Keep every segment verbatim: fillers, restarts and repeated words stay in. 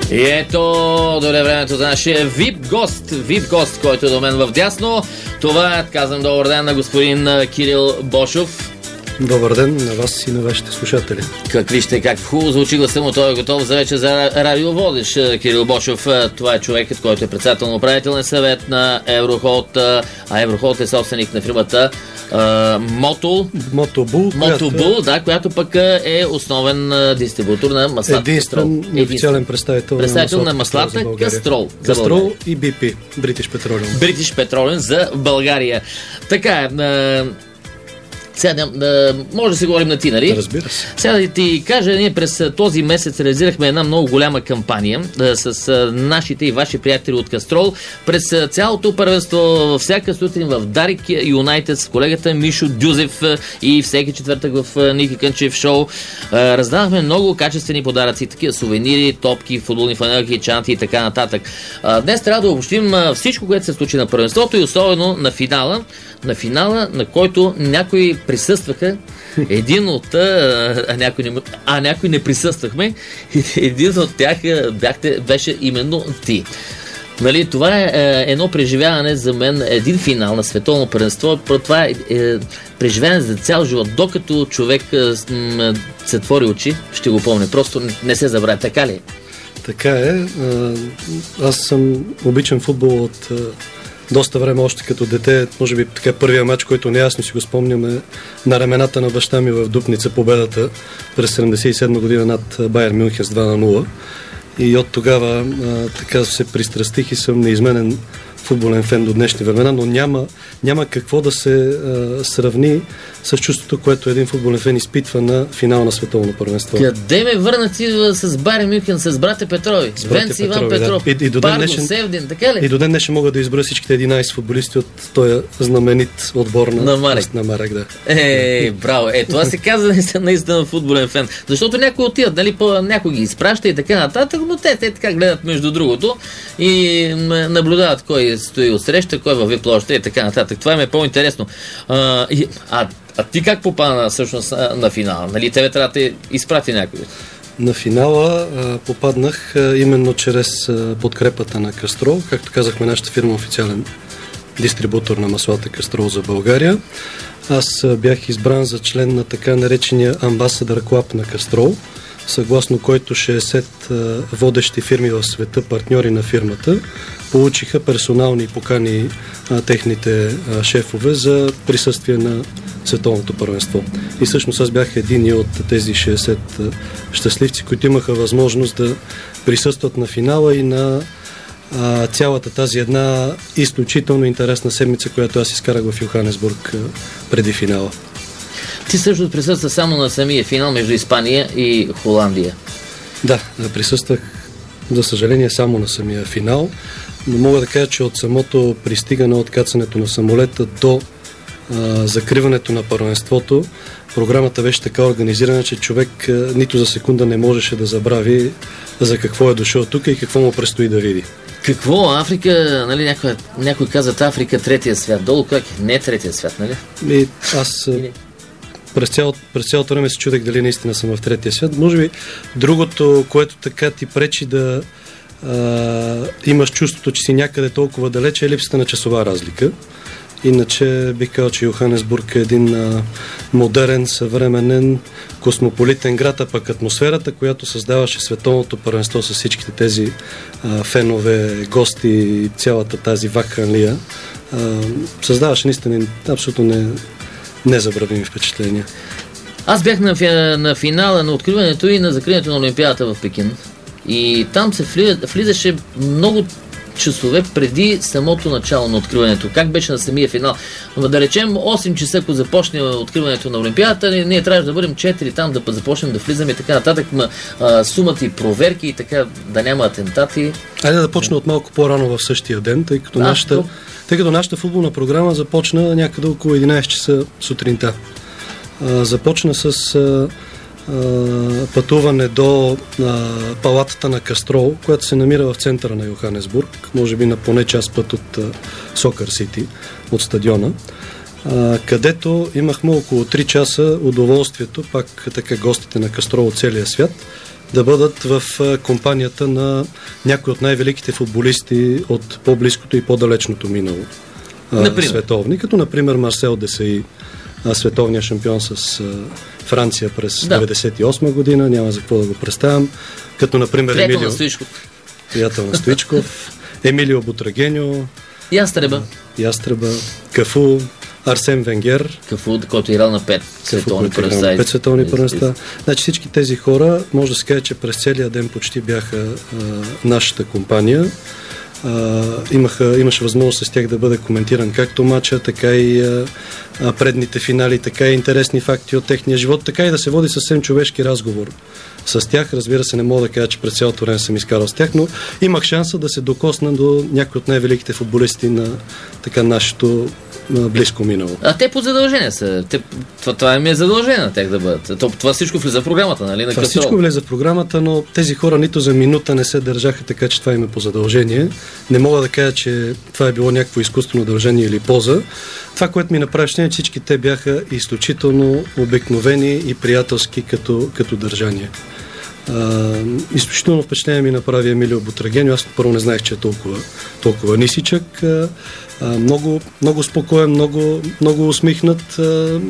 И ето, дойде времето за нашия вип гост, вип гост, който е до мен в дясно. Това е, казвам добър ден на господин Кирил Бошов. Добър ден на вас и на вашите слушатели. Какви ще, как хубаво звучи гласа му, той е готов за вече за радиоводещ. Кирил Бошов, това е човекът, който е председател на управителен съвет на Еврохолд, а Еврохолд е собственик на фирмата Мотол. Мотобул, Мотобул, да, която пък е основен дистрибутор на маслата. Единствен официален представител, представител на маслата Кастрол. Кастрол и Би Пи, British Petroleum. British Petroleum за България. Така е. Сега, да, може да се говорим на ти, нали? Разбира се. Сега да ти кажа, ние през този месец реализирахме една много голяма кампания да, с а, нашите и ваши приятели от Кастрол. През а, цялото първенство, всяка сутрин в Дарик Юнайтед с колегата Мишо Дюзев а, и всеки четвъртък в а, Ники Кънчев шоу а, раздавахме много качествени подаръци, такива сувенири, топки, футболни фанелки, чанти и така нататък. А, днес трябва да обобщим а, всичко, което се случи на първенството и особено на финала, на финала, на който някои присъстваха, един от а, а, някой не, а някой не присъствахме, един от тях бяхте, беше именно ти. Нали, това е, е едно преживяване за мен, един финал на световно първенство, това е, е преживяване за цял живот, докато човек е, се твори очи, ще го помня, просто не се забравя, така ли? Така е, аз съм обичам футбол от доста време, още като дете, може би така първия матч, който неясно си го спомняме, на рамената на баща ми в Дупница, победата през седемдесет и седма година над Байер Мюнхен с два на нула. И от тогава а, така се пристрастих и съм неизменен футболен фен до днешни времена, но няма, няма какво да се а, сравни с чувството, което един футболен фен изпитва на финал на световно първенство. Къде ме върна ти с Байер Мюнхен, с брате Петрови? С Венци Иван Петров, да. и, и, до Парго, днешен, Севдин, така ли? И до ден днешен мога да изброя всичките единайсет футболисти от този знаменит отбор на, на Марек. На Марек, да. Е, браво. Е, това се казва наистина, наистина футболен фен. Защото някои отиват, нали, по, някой ги изпраща и така нататък, но те, те така гледат между другото и наблюдават кой стои отсреща, кой във вип-ложата и така нататък. Това им е по-интересно. А, и, а, а ти как попадна всъщност на финала? Нали, тебе трябва да те изпрати някой? На финала а, попаднах а, именно чрез а, подкрепата на Кастрол. Както казахме, нашата фирма официален дистрибутор на маслата Кастрол за България. Аз а, бях избран за член на така наречения Ambassador Club на Кастрол, съгласно който шейсет а, водещи фирми в света, партньори на фирмата, получиха персонални покани а, техните а, шефове за присъствие на световното първенство. И всъщност аз бях един от тези шейсет а, щастливци, които имаха възможност да присъстват на финала и на а, цялата тази една изключително интересна седмица, която аз изкарах в Йоханесбург а, преди финала. Ти също присъства само на самия финал между Испания и Холандия. Да, присъствах, за съжаление, само на самия финал, но мога да кажа, че от самото пристигане, от кацането на самолета до а, закриването на първенството, програмата беше така организирана, че човек а, нито за секунда не можеше да забрави за какво е дошъл тук и какво му предстои да види. Какво? Африка, нали, някой, някой казват Африка третия свят. Долу как е? Не е третия свят, нали? И аз... През, цяло, през цялото време се чудех дали наистина съм в третия свят. Може би другото, което така ти пречи да а, имаш чувството, че си някъде толкова далече, е липсата на часова разлика. Иначе бих казал, че Йоханесбург е един а, модерен, съвременен, космополитен град, а пък атмосферата, която създаваше световното първенство с всичките тези а, фенове, гости и цялата тази вакханлия, а, създаваше наистина абсолютно не незабравими впечатления. Аз бях на, на финала на откриването и на закриването на Олимпиадата в Пекин. И там се влизаше много часове преди самото начало на откриването. Как беше на самия финал? Да речем осем часа, ако започне откриването на Олимпиадата, ние, ние трябваше да бъдем четири там, да започнем да влизаме и така нататък. А, сумата и проверки и така, да няма атентати. Айде да почне от малко по-рано в същия ден, тъй като, а, нашата, то... тъй като нашата футболна програма започна някъде около единайсет часа сутринта. А, започна с а, а, пътуване до а, палатата на Кастрол, която се намира в центъра на Йоханесбург, може би на поне час път от Сокър Сити, от стадиона. а, където имахме около три часа удоволствието, пак така гостите на Кастрол от целия свят, да бъдат в а, компанията на някои от най-великите футболисти от по-близкото и по-далечното минало. А, световни, като например Марсел Десаи, световния шампион с а, Франция през да. деветдесет и осма година, няма за какво да го представям, като например приятел Емилио, на Стоичков. приятел на Стоичков, Емилио Бутрагеньо, Ястреба, Ястреба, Кафу, Арсен Венгер, Кафу, който е играл на пет световни първенства. Пет световни първенства. Значи всички тези хора, може да се каже, че през целия ден почти бяха а, нашата компания. А, имаха, имаше възможност с тях да бъде коментиран както матча, така и а, а, предните финали, така и интересни факти от техния живот, така и да се води съвсем човешки разговор с тях. Разбира се, не мога да кажа, че през цялото време съм изкарал с тях, но имах шанса да се докосна до някои от най-великите футболисти на така нашето близко минало. А те по задължение са. Те, това, това им е задължение на тях да бъдат. Това всичко влиза в програмата, нали? На това всичко влиза в програмата, но тези хора нито за минута не се държаха така, че това им е по задължение. Не мога да кажа, че това е било някакво изкуствено дължение или поза. Това, което ми направи впечатление, всички те бяха изключително обикновени и приятелски като, като държание. Uh, изключително впечатление ми направи Емилио Бутрагеньо. Аз първо не знаех, че е толкова, толкова нисичък. Uh, uh, много, много спокоен, много, много усмихнат, uh,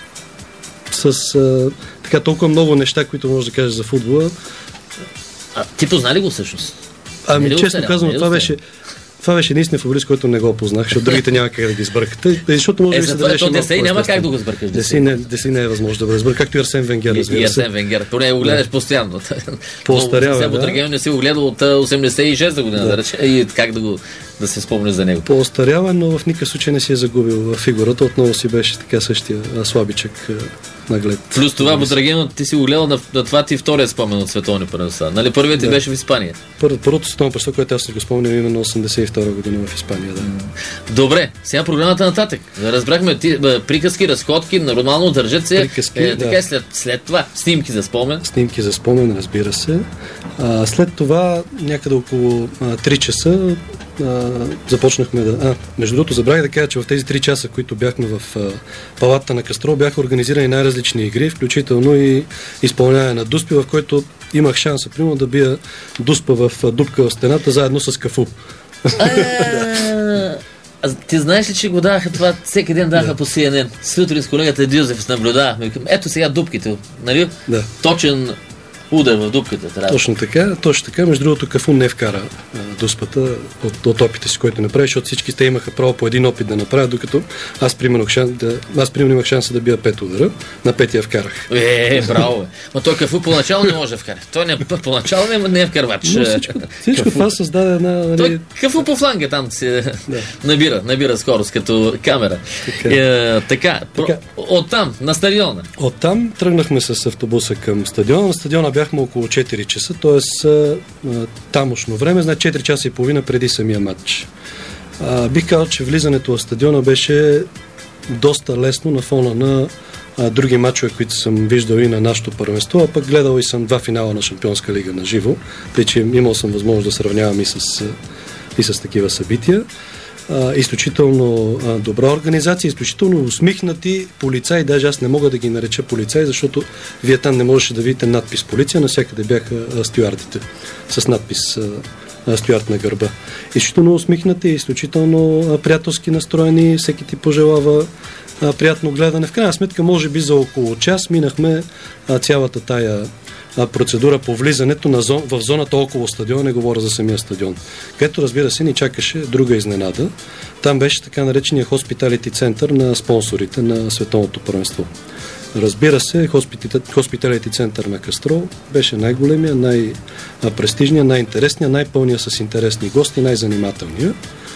с uh, така толкова много неща, които може да кажеш за футбола. А ти позна ли го всъщност? Ами честно казвам, това беше Това беше единствен футболист, който не го познах, защото другите няма как да ги сбъркате. Защото може е, да се дръжеше малко. Десей няма как да го сбъркаш. Десей не, Десей не е възможно да го сбърка, както и Арсен Венгер. И, и Арсен Венгер. Поне го гледаш да. постоянно. По-остарява, да. Бутрагеньо не си го гледал от осемдесет и шеста година, да, да рече. И как да го да се спомня за него. По-остарява, но в никакъв случай не си е загубил фигурата. Отново си беше така същия слабичък наглед. Плюс това, Бутрагеньо, ти си го гледал на, на това ти втория спомен от световни първенства. Нали, първият ти да. беше в Испания. Пър, първото световно първенство, което аз си го спомням, именно осемдесет и втора година в Испания. Да. Добре, сега програмата нататък. Разбрахме ти, приказки, разходки, нормално държат се. Приказки, е, така да. след, след това снимки за спомен. Снимки за спомен, разбира се. А, след това, някъде около а, три часа, а, започнахме да... А, между другото, забравих да кажа, че в тези три часа, които бяхме в а, палата на Кастрол, бяха организирани най-различни игри, включително и изпълняване на дуспи, в който имах шанса, примерно, да бия дуспа в а, дупка в стената, заедно с Кафу. А ти знаеш ли, че го даваха това, всеки ден даваха по Си Ен Ен. Сутри с колегата Дюзев наблюдавахме. Ето сега дупките, нали? Да. Точен удар в дупката трябва. Точно така, точно така. Между другото, Кафу не вкара а, дуспата от, от опита си, който направи, защото всички те имаха право по един опит да направят, докато аз примерно, шанс, да, аз примерно имах шанса да бия пет удара, на петия вкарах. Е, браво бе. Ма той Кафу поначало не може да вкара. Той не, поначало не, не е вкарвач. Но всичко, всичко това създаде една... Нали... Той Кафу по фланга там се да. набира, набира скорост като камера. Така, е, така, така. Оттам, на стадиона. Оттам тръгнахме с автобуса към стадиона. На стадиона бяхме около четири часа, т.е. тамошно време, значи четири часа и половина преди самия матч. А, бих казал, че влизането в стадиона беше доста лесно на фона на а, други матчове, които съм виждал и на нашото първенство, а пък гледал и съм два финала на Шампионска лига на живо, тъй че имал съм възможност да сравнявам и с, и с такива събития. А, изключително а, добра организация, изключително усмихнати полицаи, даже аз не мога да ги нареча полицаи, защото вие там не можеше да видите надпис полиция, навсякъде бяха а, стюардите с надпис а, стюард на гърба. Изключително усмихнати, изключително а, приятелски настроени, всеки ти пожелава а, приятно гледане. В крайна сметка, може би за около час минахме а, цялата тая процедура по влизането на зон, в зоната около стадиона, не говоря за самия стадион. Където, разбира се, ни чакаше друга изненада. Там беше така наречения хоспиталити център на спонсорите на световното първенство. Разбира се, хоспиталити център на Кастрол беше най-големия, най-престижния, най-интересния, най-пълния с интересни гости, най-занимателния.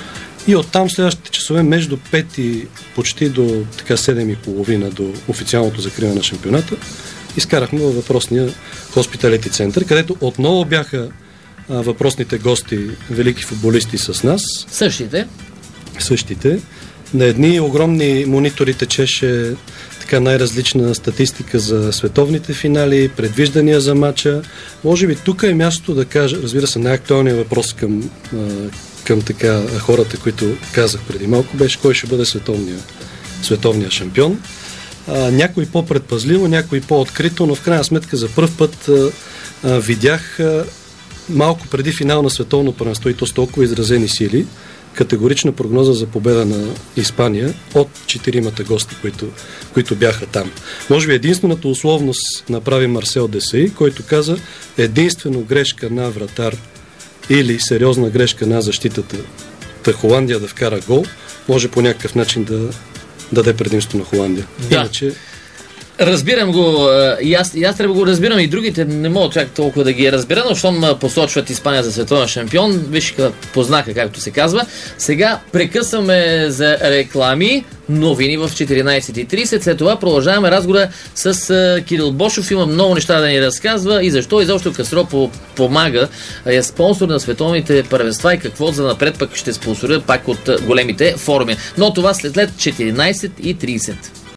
И оттам следващите часове между пет и почти до така седем и половина до официалното закриване на шампионата изкарахме във въпросния хоспиталити център, където отново бяха а, въпросните гости, велики футболисти с нас. Същите? Същите. На едни огромни монитори течеше така най-различна статистика за световните финали, предвиждания за матча. Може би тук е място да кажа, разбира се, най-актуалният въпрос към, а, към така хората, които казах преди малко, беше кой ще бъде световния световния шампион. А, някой по-предпазливо, някой по-открито, но в крайна сметка за пръв път а, а, видях а, малко преди финал на световно първенство и то с толкова изразени сили, категорична прогноза за победа на Испания от четиримата гости, които, които бяха там. Може би единствената условност направи Марсел Десаи, който каза единствено грешка на вратар или сериозна грешка на защитата та Холандия да вкара гол, може по някакъв начин да даде предимство на Холандия. Да. Иначе Разбирам го, и аз, и аз трябва да го разбирам, и другите не мога чак толкова да ги разбера, но щом посочват Испания за световен шампион, виж познаха, както се казва. Сега прекъсваме за реклами, новини в четиринайсет и трийсет, след това продължаваме разговора с uh, Кирил Бошов, има много неща да ни разказва и защо изобщо Кастрол помага, е спонсор на световните първенства и какво за напред пък ще спонсорира пак от големите форуми. Но това след, след четиринайсет и трийсет.